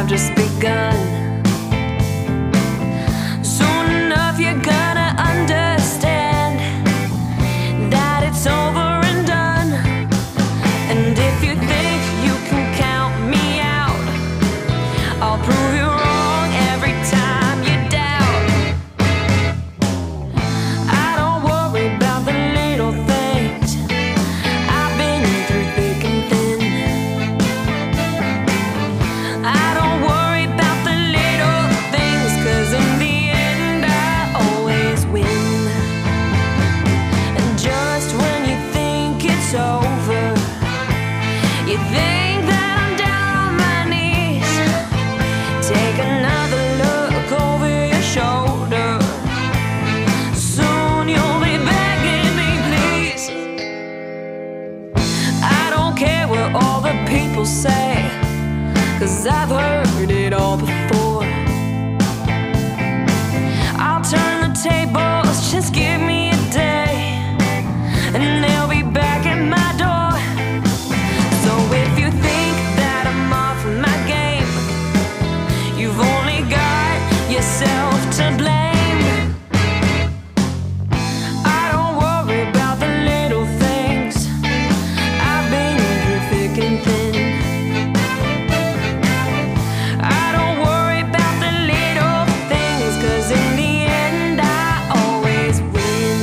I've just begun. Soon enough you're gonna understand that it's over and done. And if you think you can count me out, I'll prove you wrong every time you doubt. I don't worry about the little things. I've been through thick and thin. I don't worry about the little things, 'cause in the end I always win. And just when you think it's over, you think that I'm down on my knees. Take another look over your shoulder. Soon you'll be begging me, please. I don't care what all the people say, 'cause I've heard it all before. I'll turn the tables, just give me a day, and they'll be back at my door. So if you think that I'm off my game, you've only got yourself to blame. I don't worry about the little things. I've been through thick and thin. I don't worry about the little things, 'cause in the end I always win.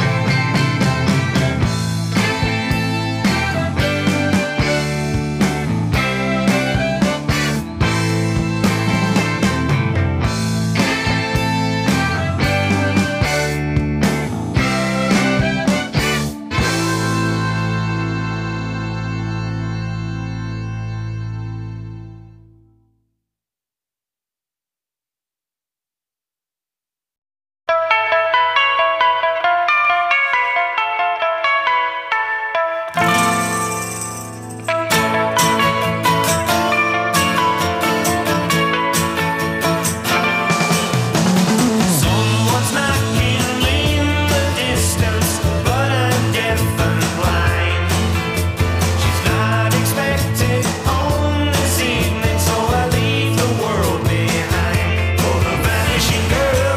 Someone's knocking in the distance, but I'm deaf and blind. She's not expected home this evening, so I leave the world behind. For the vanishing girl,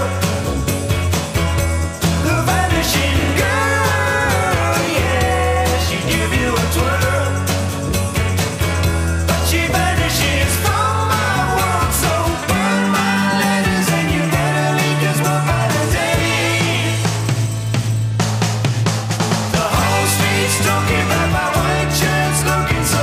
yeah, she give you a twirl, but she vanishes from my world. So burn my letters and you better leave just one by the day. The whole street's talking about my white shirts looking so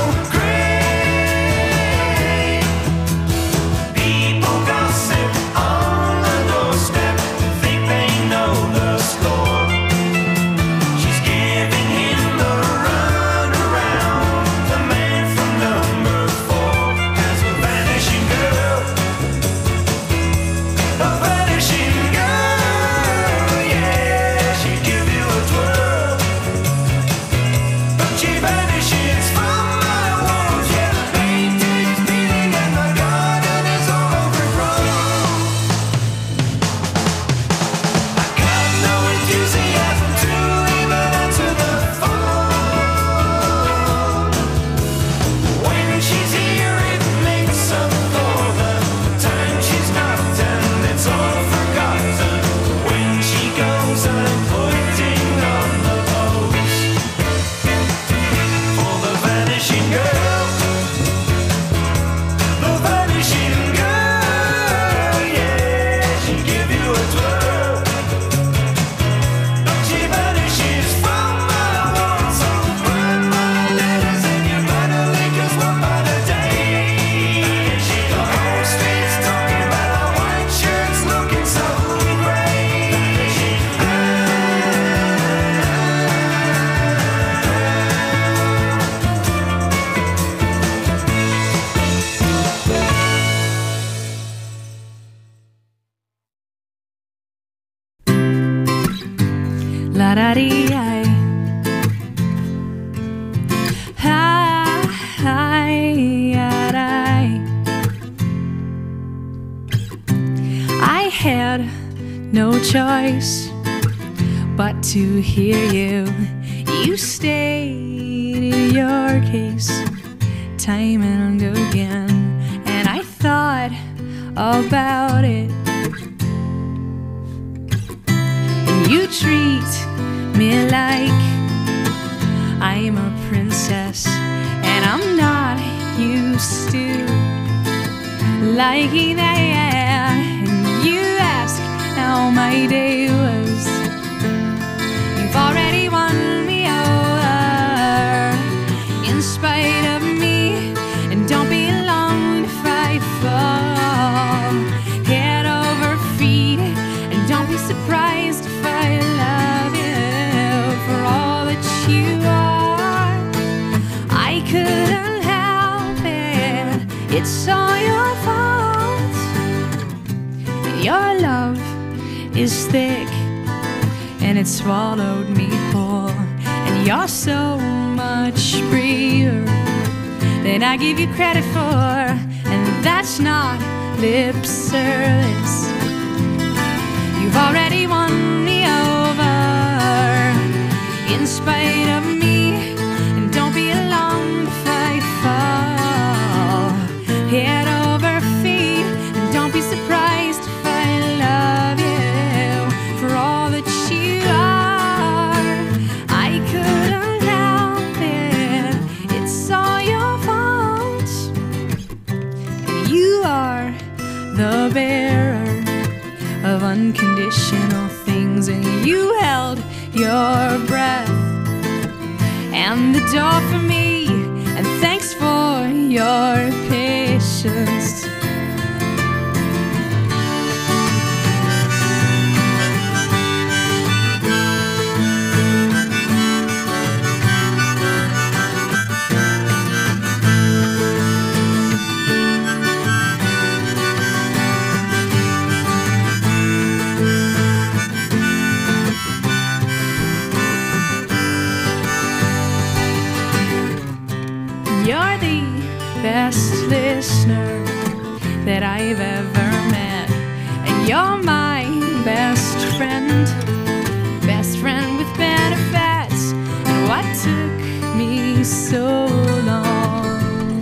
great. People gossip on the doorstep, think they know the score. She's giving him the runaround, the man from number 4. As a vanishing girl, yeah, she give you a twirl, but she vanishes from my world. Yeah, the paint is peeling and the garden is all overgrown. I got no enthusiasm to even answer the phone. When she's here, it makes up for the time she's not, and it's all forgotten. When she goes, I'm putting on the post for the vanishing girl. The vanishing girl, yeah, she give you a twirl, but she vanishes from my world. So burn my letters and you better leave just one by the day. The whole street's talking about our white shirts looking so great. La da dee I. I had no choice but to hear you. You stated your case time and again, and I thought about it. And you treat me like I'm a princess, and I'm not used to liking that. And you ask how my day was. You've already won me over in spite of me, and don't be alarmed if I fall head over feet, and don't be surprised if I love you for all that you are. I couldn't help it, it's all your fault. Your love is thick and it swallowed me whole, and you're so much braver than I give you credit for, and that's not lip service. You've already won me over in spite of me, and don't be alarmed if I fall head over feet, and don't be surprised if I love you for all that you are. I couldn't help it, it's all your fault. And you are the bearer of unconditional things, and you held your breath and the door for me, and thanks for your patience. You're the best listener that I've ever met, and you're my best friend with benefits. And what took me so long?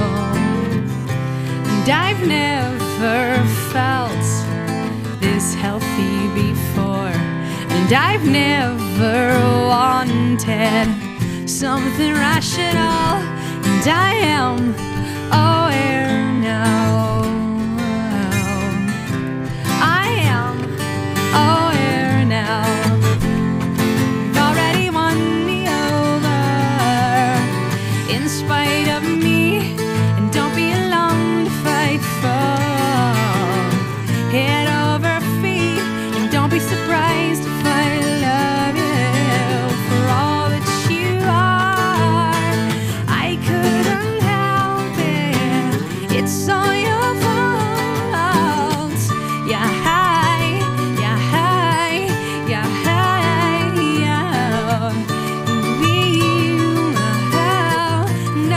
And I've never felt this healthy before, and I've never wanted something rational. And I am aware now. I am aware now. You've already won me over in spite of me, and don't be alarmed if I fall head over feet, and don't be surprised if I love you for all that you are. I couldn't help it, it's all your fault. Yeah, hi, yeah, hi, yeah, hi, yeah. No,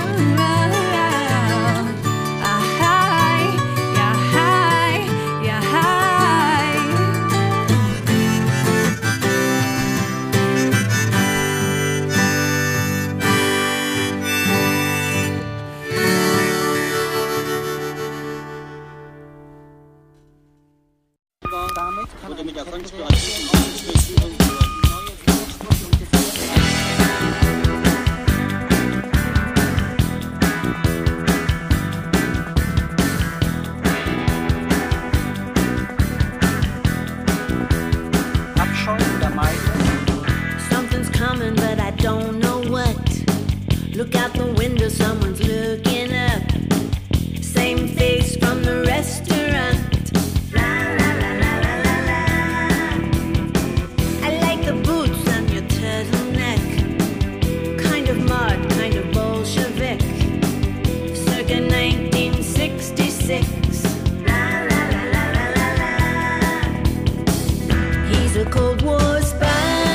hi, yeah, hi, yeah, hi. Something's coming, but I don't know what. Look out the window, someone's looking up. Same face from the restaurant. La la la la la la la. I like the boots on your turtleneck. Kind of mod, kind of Bolshevik. Circa 1966. La la la la la la la. He's a Cold War spy.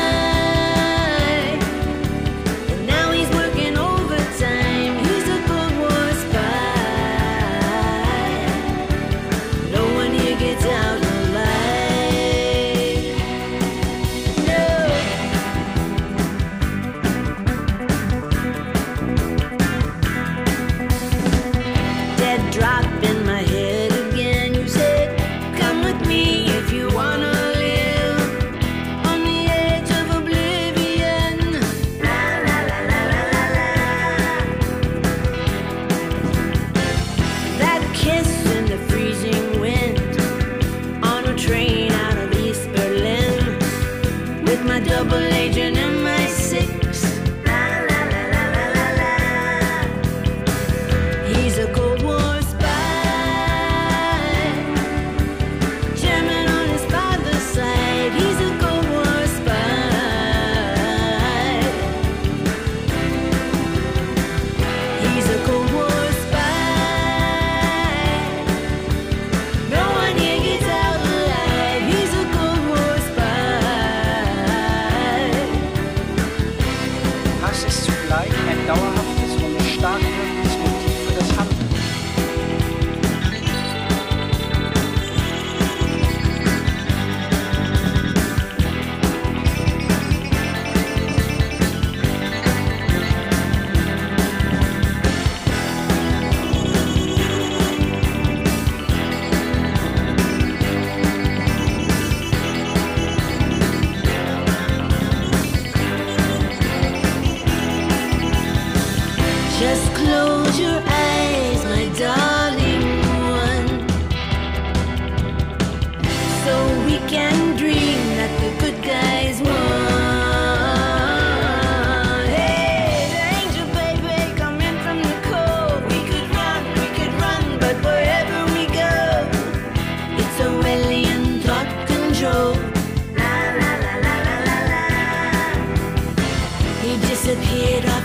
And now he's working overtime. He's a Cold War spy. No one here gets out alive. No. Dead drop in my head.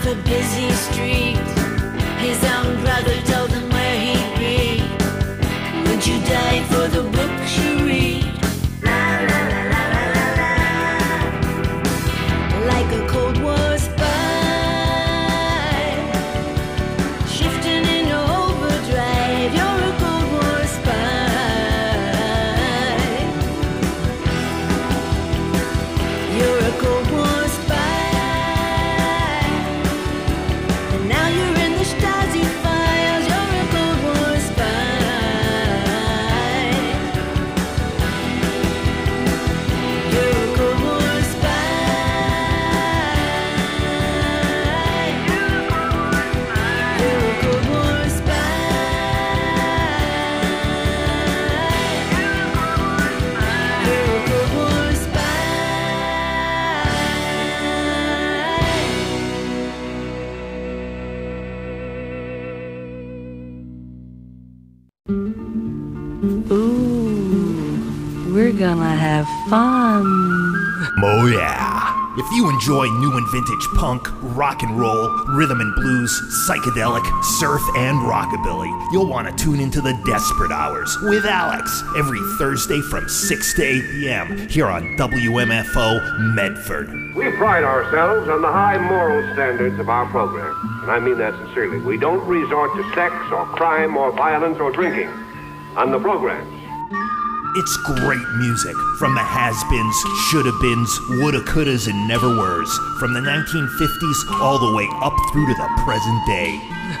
off a busy street. His own brother told him where he'd be. Would you die for the books you read? La la la la la la la. Like a Cold War spy, shifting in overdrive. You're a Cold War spy. You're a Cold War spy. And now you're in the Stasi files. You're a Cold War spy. You're a Cold War spy. You're a Cold War spy. You're a Cold War spy. Ooh, we're gonna have fun. Oh yeah. If you enjoy new and vintage punk, rock and roll, rhythm and blues, psychedelic, surf, and rockabilly, you'll want to tune into the Desperate Hours with Alex every Thursday from 6 to 8 p.m. here on WMFO Medford. We pride ourselves on the high moral standards of our program, and I mean that sincerely. We don't resort to sex or crime or violence or drinking on the programs. It's great music from the has-beens, shoulda-beens, woulda-couldas, and never-weres, from the 1950s all the way up through to the present day.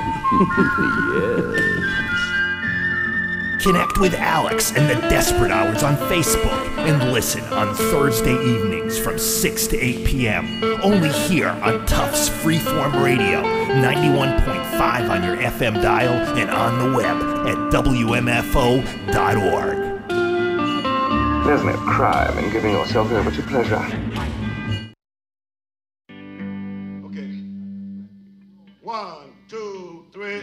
Connect with Alex and the Desperate Hours on Facebook and listen on Thursday evenings from 6 to 8 p.m. Only here on Tufts Freeform Radio, 91.5 on your FM dial and on the web at WMFO.org. There's no crime in giving yourself over to pleasure. Okay. 1, 2, 3.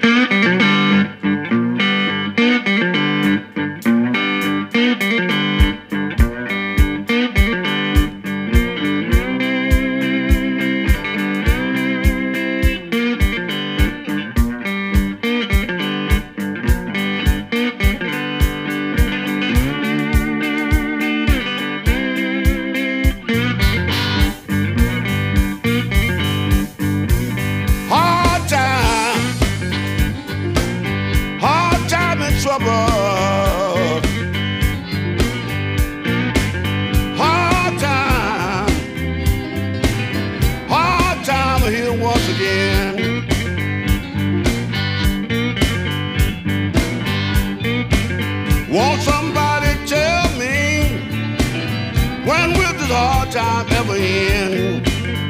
Won't somebody tell me when will this hard time ever end?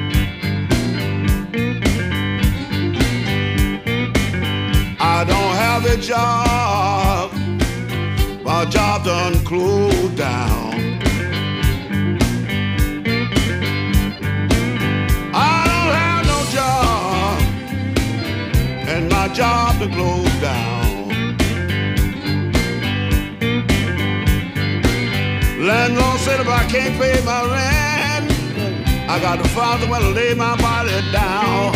I don't have a job, my job done closed down. I don't have no job, and my job done closed down. Landlord said if I can't pay my rent, I got to find somewhere to lay my body down.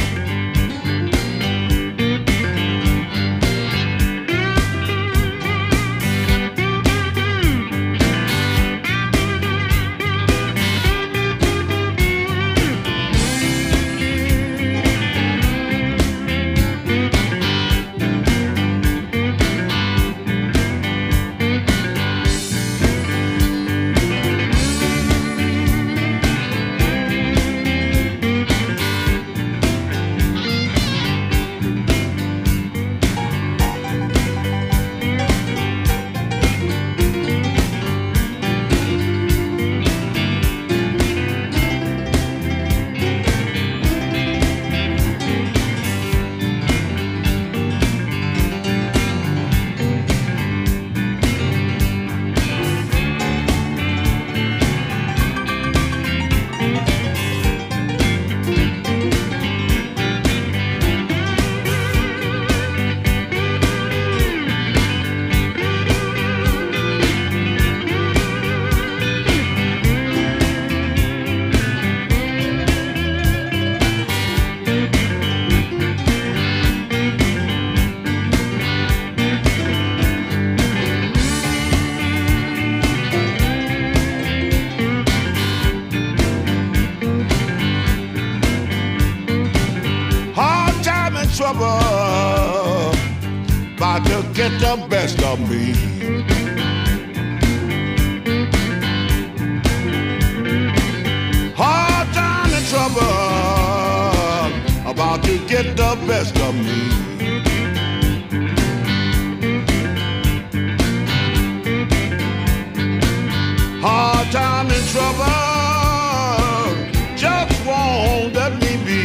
get the best of me. Hard time and trouble about to get the best of me. Hard time and trouble just won't let me be.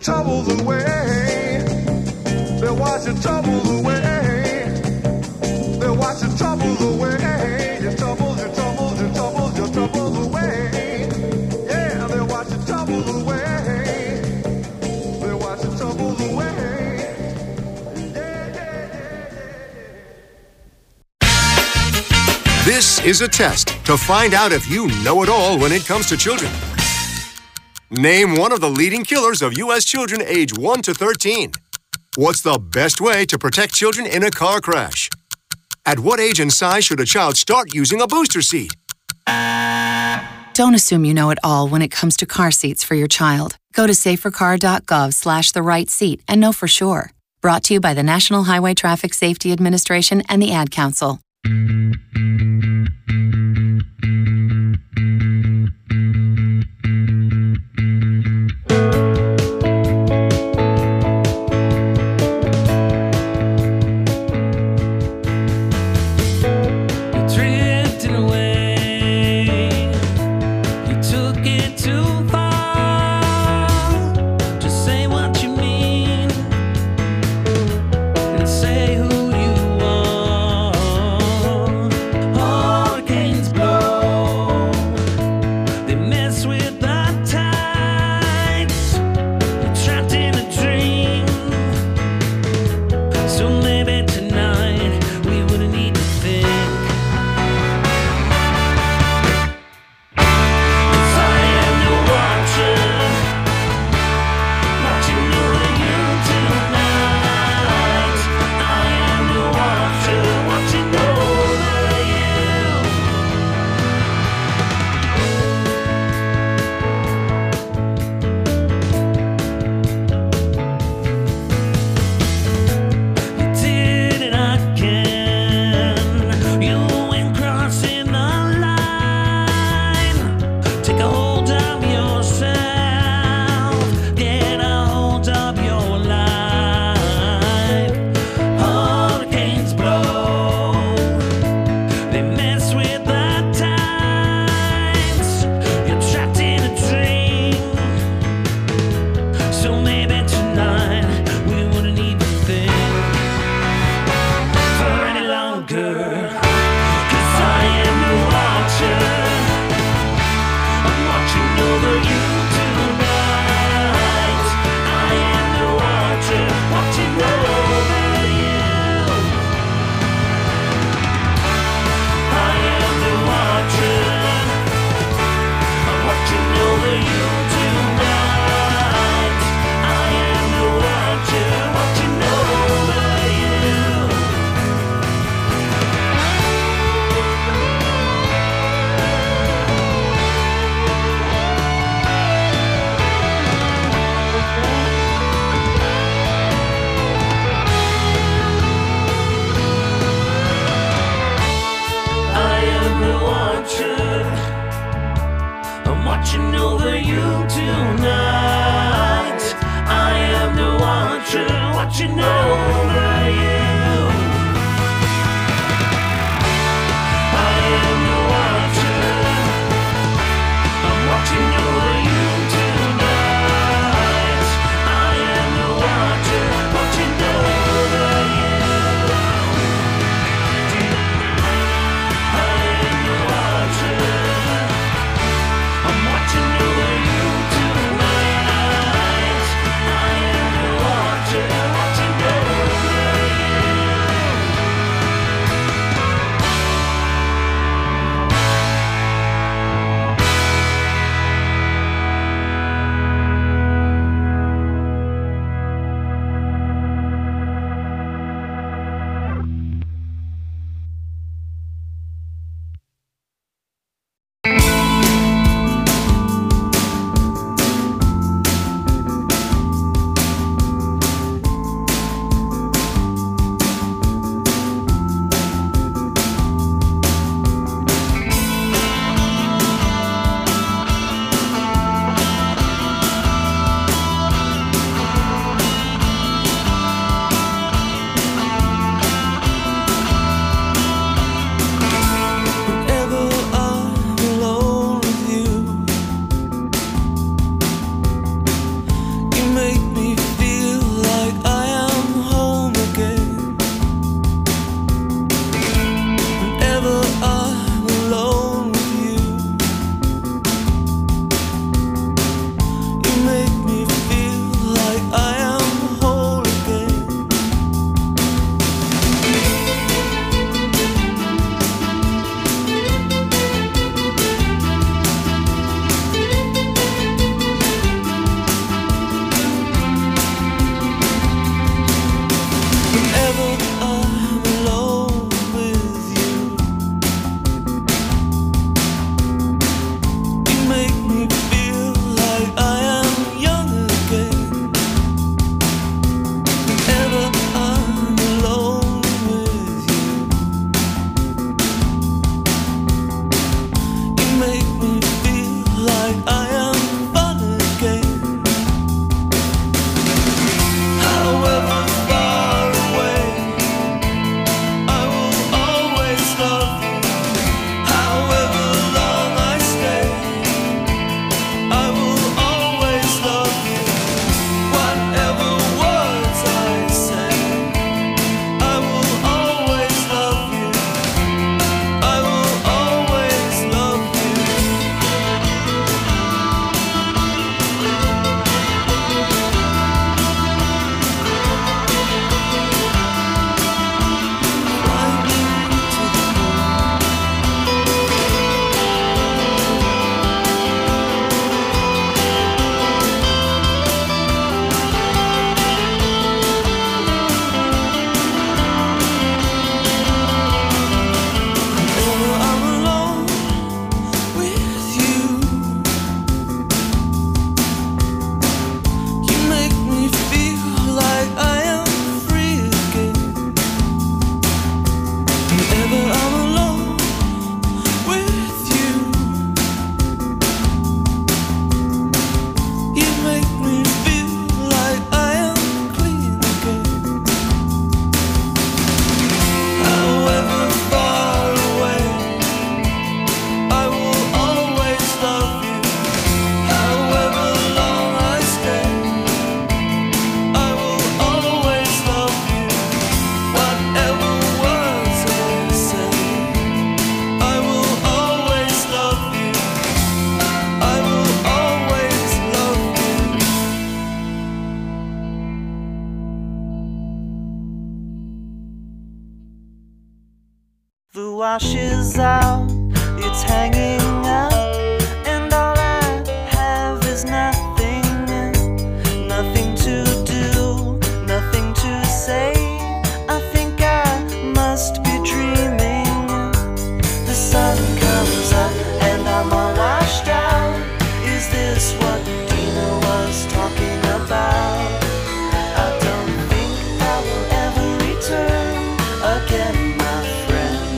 troubles away. They'll wash your troubles away. They'll wash your troubles away. Your troubles, your troubles, your troubles, your troubles away. Yeah, they'll wash your troubles away. They'll wash your troubles away. This is a test to find out if you know it all when it comes to children. Name one of the leading killers of U.S. children age 1 to 13. What's the best way to protect children in a car crash? At what age and size should a child start using a booster seat? Don't assume you know it all when it comes to car seats for your child. Go to safercar.gov/the-right-seat and know for sure. Brought to you by the National Highway Traffic Safety Administration and the Ad Council. Watching over you tonight. washes out, it's hanging out, and all I have is nothing, nothing to do, nothing to say. I think I must be dreaming. The sun comes up and I'm all washed out. Is this what Dina was talking about? I don't think I will ever return again, my friend.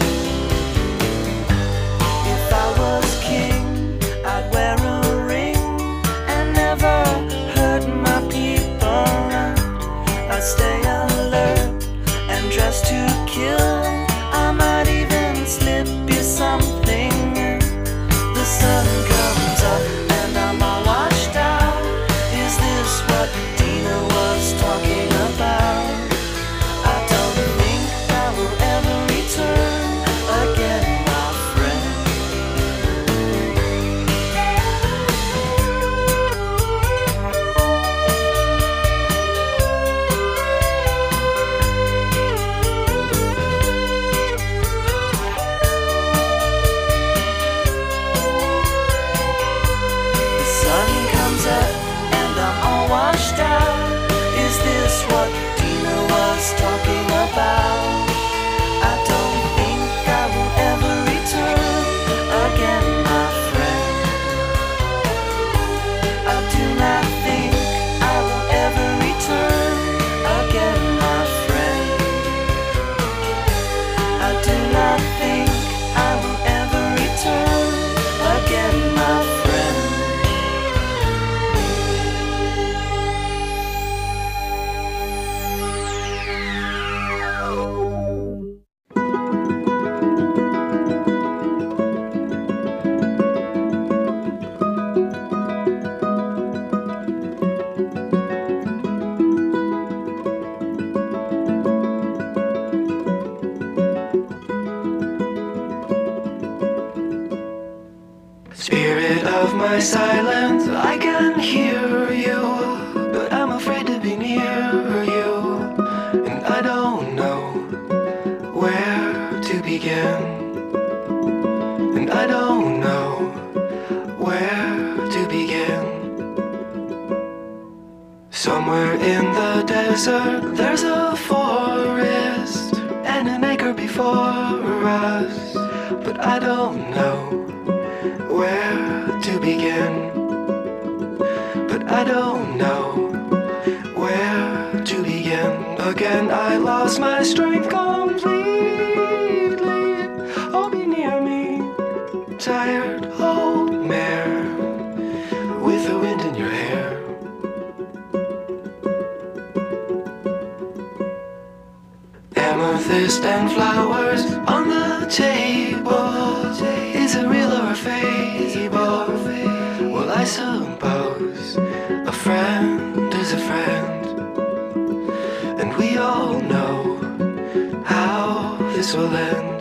If I was king, I'd wear a ring and never hurt my people. I'd stay alert and dress to kill. I might even slip you something. The sun comes up and I'm all washed out. Is this what Dina was talking about? I don't think I will ever return again, my friend. The sun comes up and I'm all washed out. Is this what Dina was talking about? I don't think I will ever return again, my friend. I do not think I will ever return again, my friend. I do not think I will ever return again, my friend. Spirit of my silence, I can hear you, but I'm afraid to be near you, and I don't know where to begin, and I don't know where to begin. Somewhere in the desert, there's a forest and an acre before us, but I don't know where to begin, but I don't know where to begin. Again, I lost my strength completely. Oh, be near me, tired old mare with the wind in your hair. Amethyst and flowers on the table. Is it real or a fable? Well, I suppose a friend is a friend, and we all know how this will end.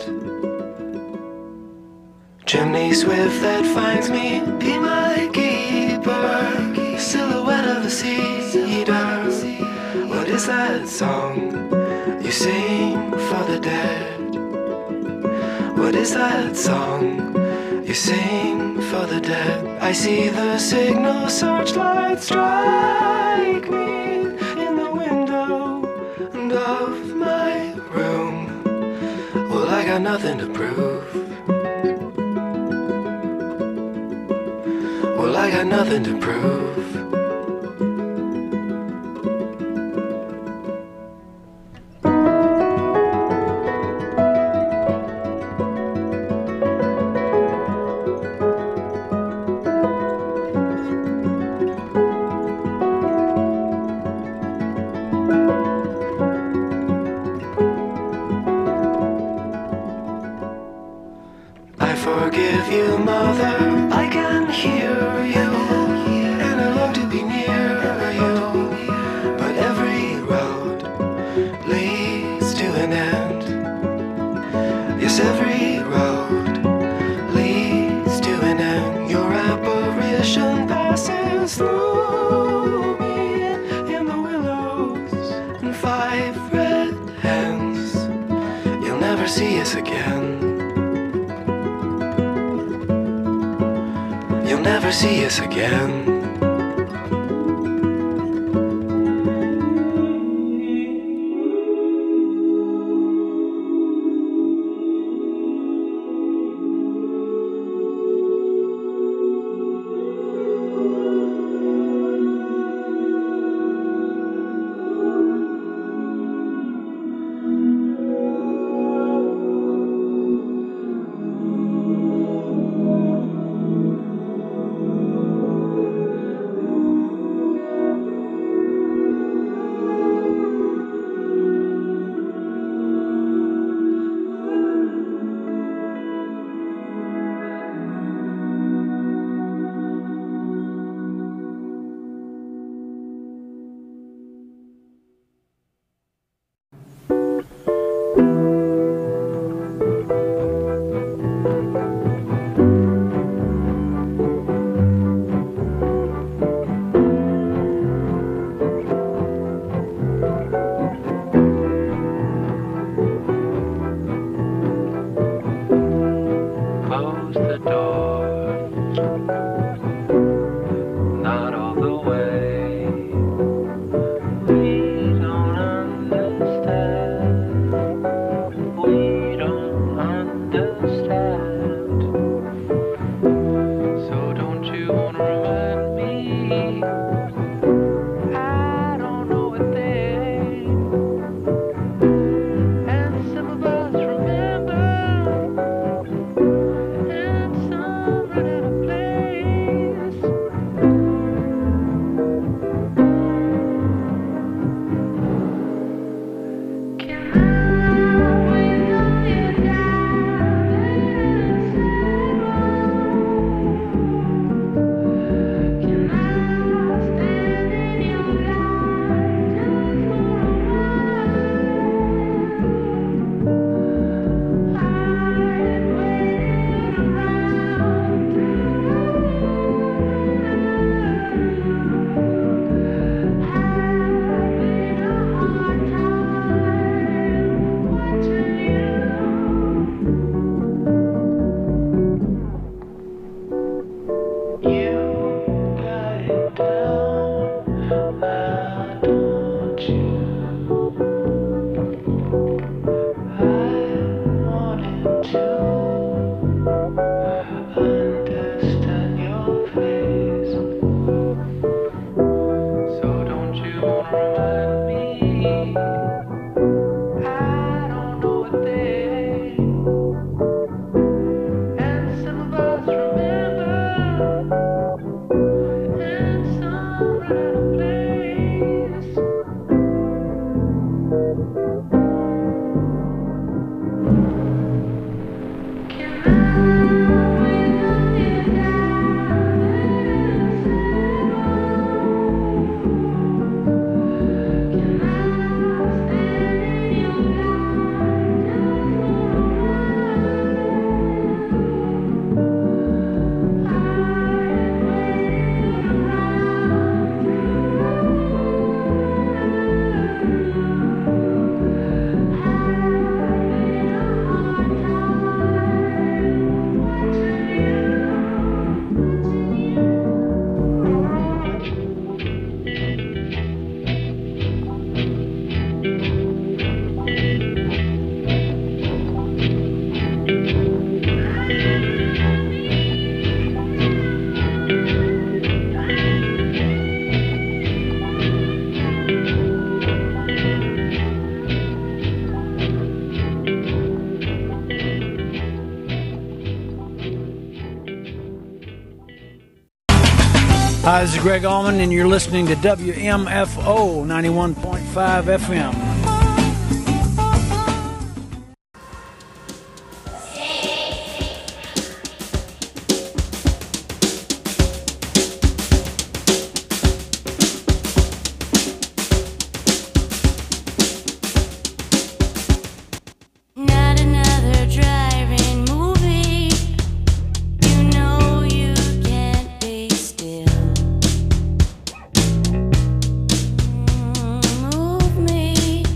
Chimney swift that finds me, be my keeper. Silhouette of a cedar. What is that song you sing for the dead? What is that song you sing for the dead? I see the signal searchlight strike me in the window of my room. Well, I got nothing to prove. Well, I got nothing to prove. I forgive you, mother, I can hear you, and I love to be near you, but every road leads to an end. Yes, every road leads to an end. Your apparition passes through me in the willows and 5 red hens. You'll never see us again. never see us again. Hi, this is Greg Allman, and you're listening to WMFO 91.5 FM. Not another driving movie. You know you can't be still. Move me.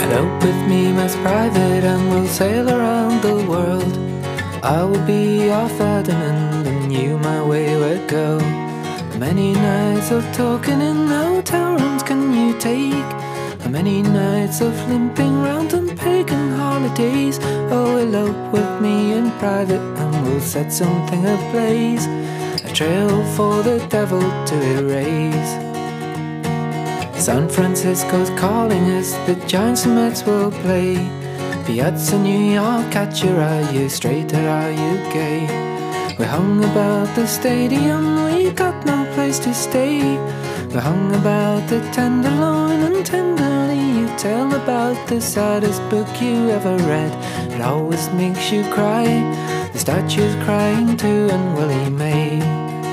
Elope with me, Miss Private, and we'll sail around the world. I will be your Ferdinand, and you my wayward girl. How many nights of talking in hotel rooms can you take? How many nights of limping round on pagan holidays? Oh, elope with me in private, and we'll set something ablaze, a trail for the devil to erase. San Francisco's calling us, the Giants and Mets will play. Piazza New York, at your are you straight or are you gay? We hung about the stadium, we got no place to stay. We hung about the Tenderloin, and tenderly you tell about the saddest book you ever read. It always makes you cry, the statue's crying too, and Willie May.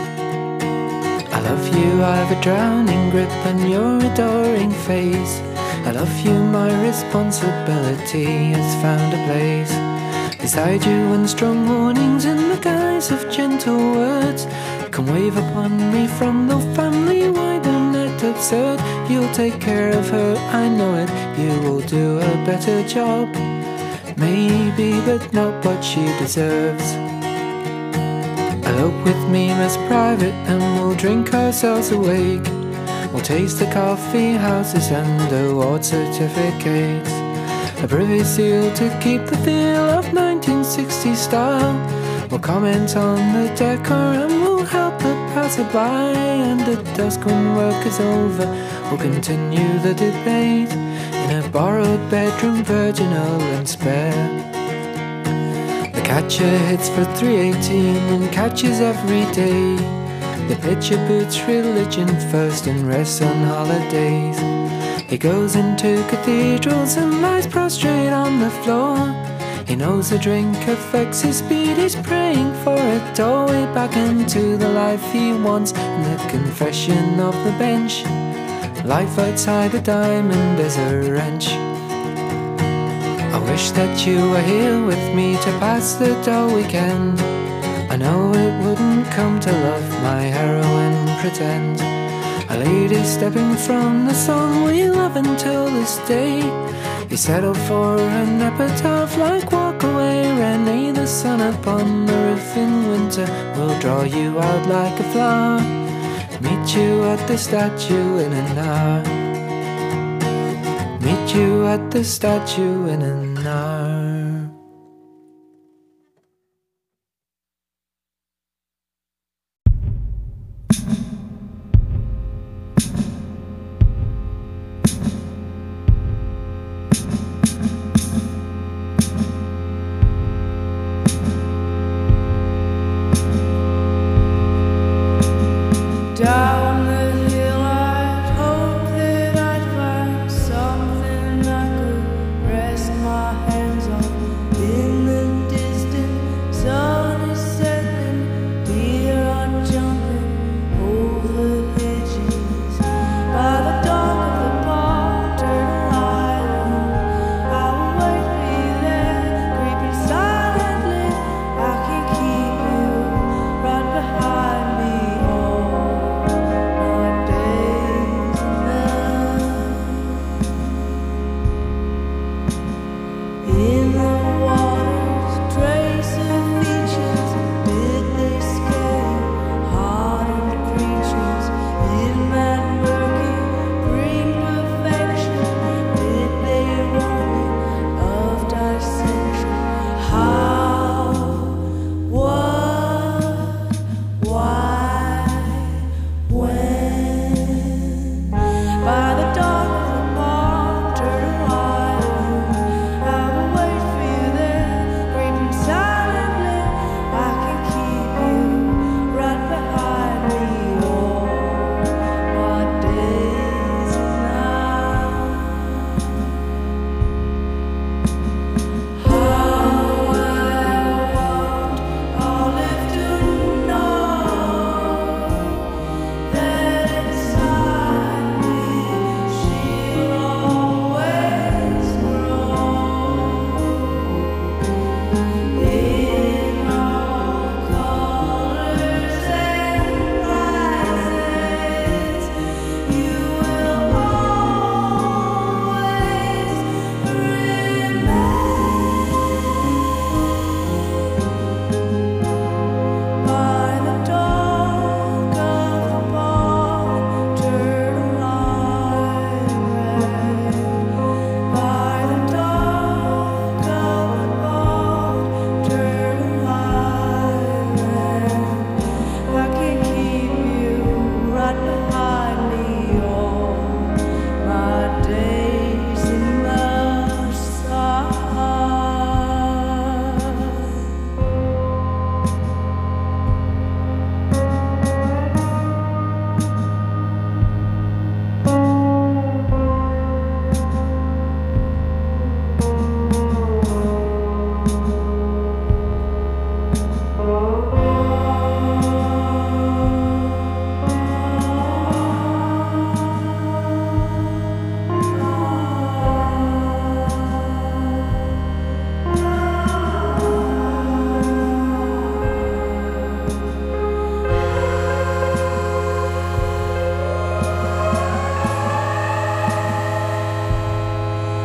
I love you, I've a drowning grip on your adoring face. I love you, my responsibility has found a place beside you, and strong warnings in the guise of gentle words come wave upon me from the family wide and net absurd. You'll take care of her, I know it, you will do a better job, maybe, but not what she deserves. Elope with me, Miss Private, and we'll drink ourselves awake. We'll taste the coffee houses and award certificates, a privy seal to keep the feel of 1960s style. We'll comment on the decor and we'll help the passerby, and at dusk when work is over we'll continue the debate in a borrowed bedroom, virginal and spare. The catcher hits for 318 and catches every day. The pitcher boots religion first and rests on holidays. He goes into cathedrals and lies prostrate on the floor. He knows the drink affects his speed, he's praying for a doorway back into the life he wants, and the confession of the bench. Life outside the diamond is a wrench. I wish that you were here with me to pass the dull weekend. I know it wouldn't come to love my heroine pretend. A lady stepping from the song we love until this day. You settle for an epitaph like Walk Away, Renee. The sun upon the roof in winter will draw you out like a flower. Meet you at the statue in an hour. Meet you at the statue in an hour.